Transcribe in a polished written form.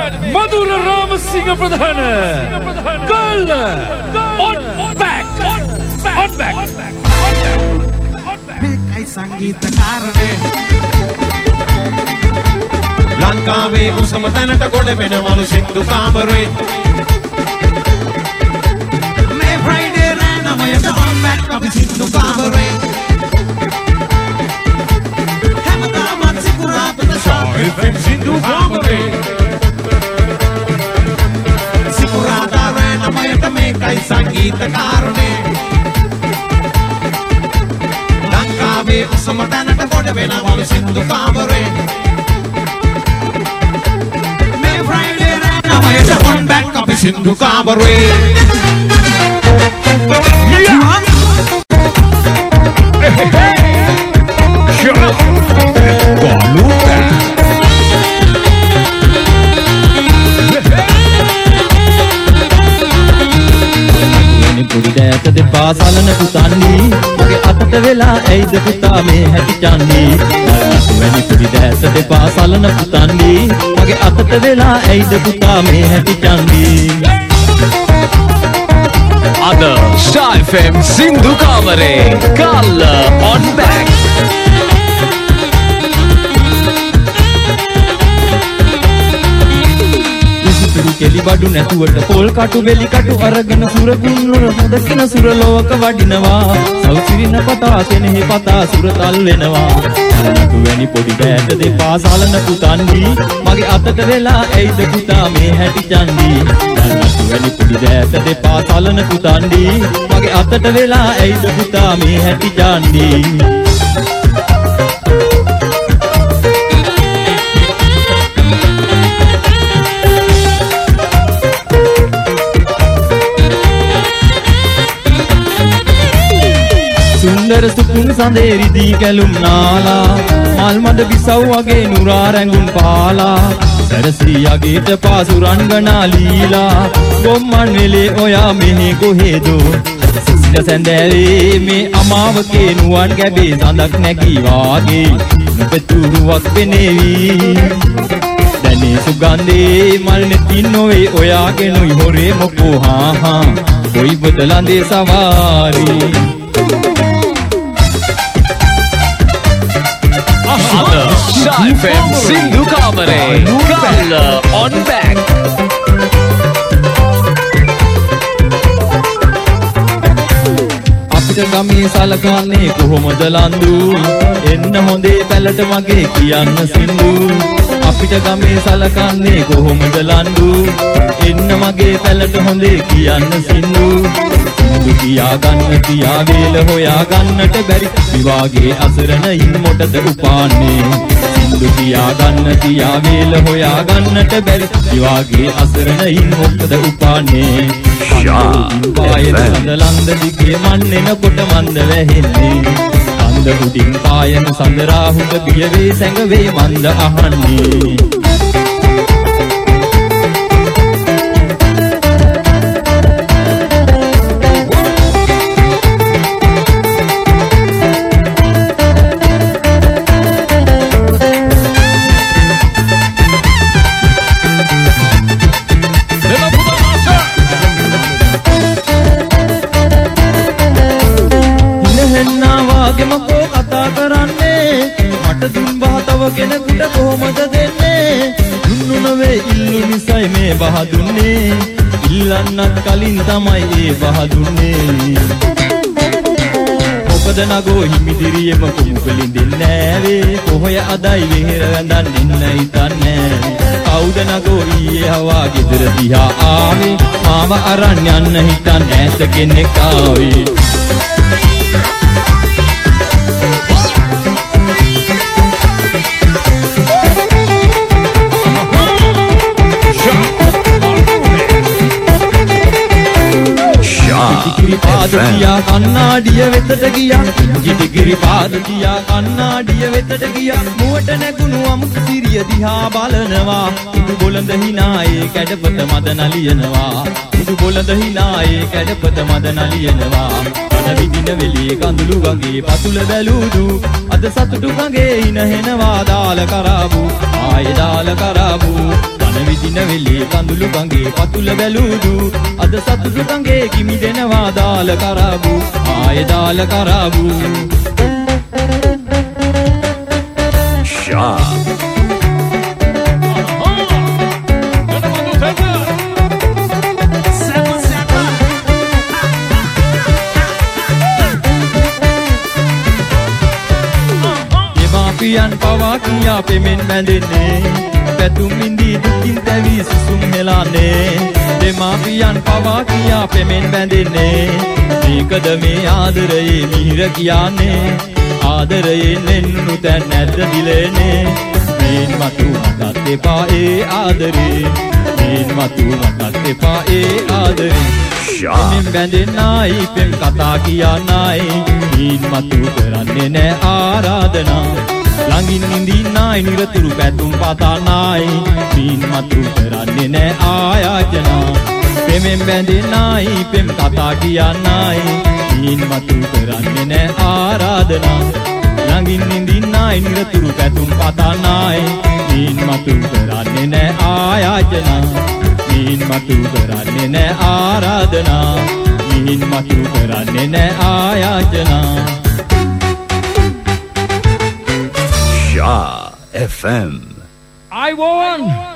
मधुर राम सिंह प्रधान कल on back මේකයි සංගීත කාරණේ ලංකාවේ උසම තැනට ගොඩ වෙනවලු සින්දු කාමරේ මේ ෆ්‍රයිඩේ රෑනමයට on back අපි සින්දු කාමරේ හැමදාමත් සිකුරාපත ෂායිෆෙන් සින්දු කාමරේ සිකුරාදා රෑනමයට මේකයි සංගීත කාරණේ ලංකාවේ උසම තැනට ගොඩ වෙනවලු සින්දු කාමරේ මේ ෆ්‍රයිඩේ රෑනමයට on back අපි සින්දු කාමරේ පුඩි දැත දෙපා සලන පුතන්නේ මගේ අතට වෙලා ඇයිද පුතා මේ හැටි චන්නේ වැනි පුඩි දැත දෙපා සලන පුතන්නේ මගේ අතට වෙලා ඇයිද පුතා මේ හැටි චන්නේ අද Star FM සින්දු කාමරේ කල් on back කෙලි බඩු නැතුවට පොල් කටු වෙලි කටු අරගෙන සුර ගුන්නුර හොදකින සුර ලෝක වඩිනවා සෞසිරින පතා කෙනෙහි පතා සුරතල් වෙනවා නතු වැනි පොඩි බෑට දෙපා සලන පුතන්දී මගේ අතට වෙලා ඇයිද පුතා මේ හැටි චන්දී නතු වැනි පොඩි බෑට දෙපා සලන පුතන්දී මගේ අතට වෙලා ඇයිද පුතා මේ හැටි චන්දී සුන්දර සුකුන් සඳේරිදී කැලුම් නාලා මල් මඩ බිසව් වගේ නුරා රැඟුම් පාලා සරසී යගේට පාසු රංගනා ලීලා ගොම්මන් වෙලේ ඔයා මෙහි කොහෙදෝ සිසිල සැඳෑවේ මේ අමාවකේ නුවන් ගැබේ සඳක් නැගී වාගේ නුපෙතුරුවක් පෙනේවි දැනේ සුගන්ධේ මල් නෙතින් නොවේ ඔයාගෙනුයි හොරේ මොකෝ හා කොයි බදලන්දේ සවාරී Star FM සින්දු කාමරේ කල් on back අපිට ගමේ සලකන්නේ කොහොමද ලන්දු එන්න හොඳේ පැලට මගේ කියන්න සින්දු අපිට ගමේ සලකන්නේ කොහොමද ලන්දු එන්න මගේ පැලට හොඳේ කියන්න සින්දු සින්දු කියා ගන්න තියා වේල හොයා ගන්නට බැරි විවාගේ අසරණයින් මොටද උපාන්නේ සින්දු කියා ගන්න තියා වේල හොයා ගන්නට බැරි විවාගේ අසරණයින් මොකද උපාන්නේ පායන සඳලන්ද දිගේ මන්නෙන කොට මන්ද වැහෙන්නේ අන්ද උඩින් පායන සඳරාහුට බියවේ සැඟවේ මන්ද අහන්නේ කෙනෙකුට කොහොමද දෙන්නේ දුන්නු නොවේ ඉල්ලු නිසයි මේ බහ දුන්නේ ඉල්ලන්නත් කලින් තමයි ඒ බහ දුන්නේ මොකද නගෝ හිමිදිරියම කුඹලින් දෙන්නේ වේ කොහොය අදයි වෙහෙර වැඳන් ඉන්න හිතන්නේ කවුද නගෝ ඊයේ හවා ගෙදර දිහා ආවේ මාව අරන් යන්න හිතන් ඈත කෙනෙක් ආවේ පාදතියා කන්නාඩිය වෙතට ගියා ගිටිගිරි පාදතියා කන්නාඩිය වෙතට ගියා මුවට නැගුණු අමුතු සිරිය දිහා බලනවා උඩු බොළඳ හිනායේ කැඩපත මද නලියනවා උඩු බොළඳ හිනායේ කැඩපත මද නලියනවා කන විදින වෙලේ කඳුළු වගේ පතුල බැලුදු අද සතුටු ගඟේ ඉන හෙනවා දාල කරාබු ආයේ දාල කරාබු යන විදින වෙලේ කඳුළු ගඟේ පතුල බැලුදු අද සතුටු ගඟේ කිමි දෙනවා දාල කරාබු ආයේ දාල කරාබු ෂා පියන් පවා කියා පෙමෙන් බැඳෙන්නේ පැතුම් ඉඳී දුකින් තැවි සුසුම් හෙලානේ දෙමාපියන් පවා කියා පෙමෙන් බැඳෙන්නේ මේකද මේ ආදරයේ මිහිර කියන්නේ ආදරයේ නෙන්නු තැන් නැද්ද දිලේනේ මේන් මතු මටත් එපා ඒ ආදරේ මේන් මතු මටත් එපා ඒ ආදරේ පෙමෙන් බැඳෙන්නයි පෙම් කතා කියන්නයි මේන් මතු කරන්නේ නෑ ආරාධනා ළඟින් ඉඳින්නයි නිරතුරු පැතුම් පතන්නයි මීන් මතු කරන්නේ නෑ ආයාචනා පෙමෙන් බැඳෙන්නයි පෙම් කතා කියන්නයි මීන් මතු කරන්නේ නෑ ආරාධනා ළඟින් ඉඳින්නයි නිරතුරු පැතුම් පතන්නයි මීන් මතු කරන්නේ නෑ ආයාචනා මීන් මතු කරන්නේ නෑ ආරාධනා මීන් මතු කරන්නේ නෑ ආයාචනා Shah FM. I won.